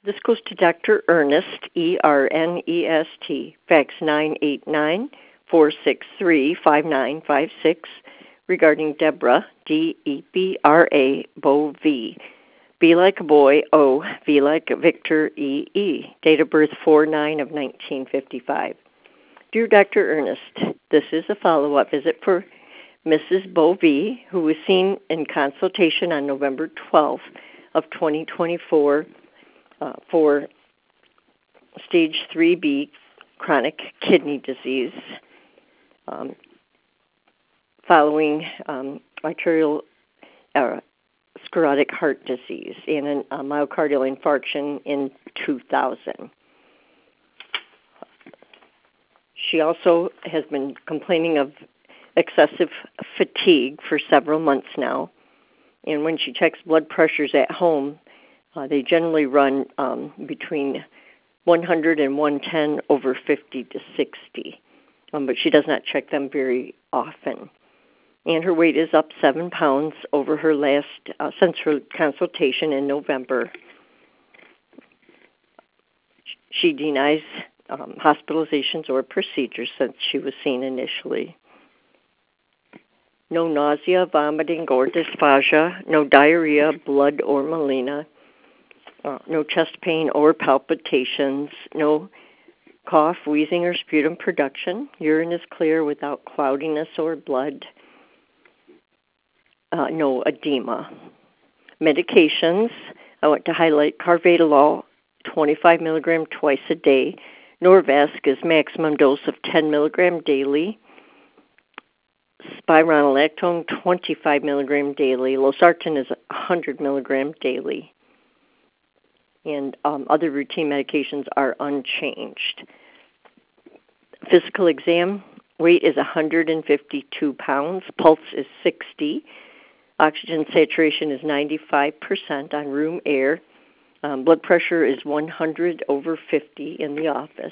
This goes to Dr. Ernest, E-R-N-E-S-T, fax 989-463-5956, regarding Deborah, D-E-B-R-A, Bovee. B like a boy, O, V like Victor, E-E. Date of birth 4/9 of 1955. Dear Dr. Ernest, this is a follow-up visit for Mrs. Bovee, who was seen in consultation on November 12th of 2024 for stage 3B chronic kidney disease following arterial sclerotic heart disease and a myocardial infarction in 2000. She also has been complaining of excessive fatigue for several months now, and when she checks blood pressures at home, they generally run between 100 and 110 over 50 to 60, but she does not check them very often. And her weight is up 7 pounds over her last since her consultation in November. She denies hospitalizations or procedures since she was seen initially. No nausea, vomiting, or dysphagia, no diarrhea, blood, or melena, no chest pain or palpitations, no cough, wheezing, or sputum production. Urine is clear without cloudiness or blood. No edema. Medications, I want to highlight Carvedilol, 25 milligram twice a day. Norvasc is maximum dose of 10 milligram daily. Spironolactone, 25 milligram daily. Losartan is 100 milligram daily. And other routine medications are unchanged. Physical exam, weight is 152 pounds. Pulse is 60. Oxygen saturation is 95% on room air. Blood pressure is 100 over 50 in the office.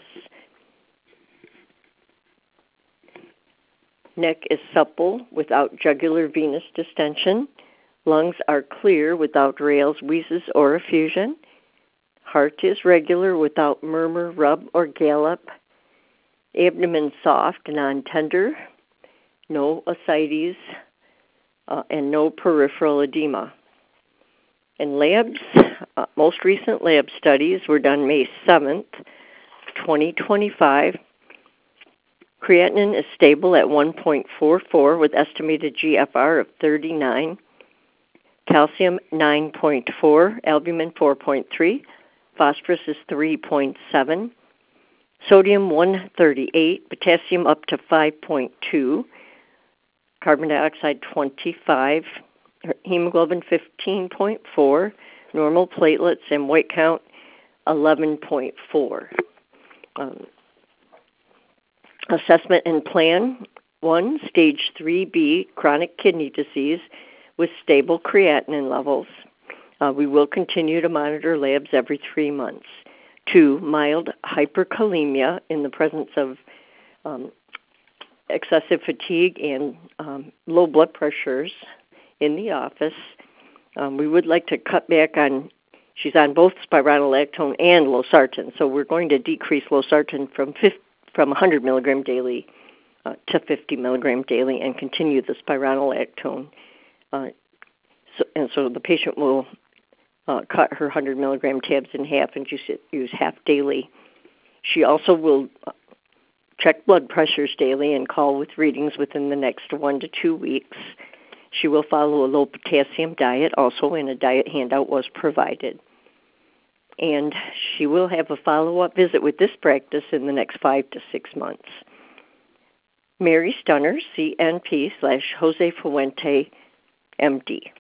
Neck is supple without jugular venous distension. Lungs are clear without rales, wheezes, or effusion. Heart is regular without murmur, rub, or gallop. Abdomen soft, non-tender. No ascites, and no peripheral edema. In labs, most recent lab studies were done May 7th, 2025. Creatinine is stable at 1.44 with estimated GFR of 39. Calcium 9.4, albumin 4.3, phosphorus is 3.7, sodium 138, potassium up to 5.2, carbon dioxide 25, hemoglobin 15.4, normal platelets and white count 11.4. Assessment and plan: 1, stage 3B chronic kidney disease with stable creatinine levels. We will continue to monitor labs every 3 months. 2, mild hyperkalemia in the presence of excessive fatigue and low blood pressures in the office. We would like to cut back on, she's on both spironolactone and losartan, so we're going to decrease losartan from 100 milligram daily to 50 milligram daily and continue the spironolactone. So the patient will cut her 100 milligram tabs in half and use half daily. She also will check blood pressures daily and call with readings within the next 1 to 2 weeks. She will follow a low potassium diet also, and a diet handout was provided. And she will have a follow-up visit with this practice in the next 5 to 6 months. Mary Stunner, CNP /Jose Fuente, MD.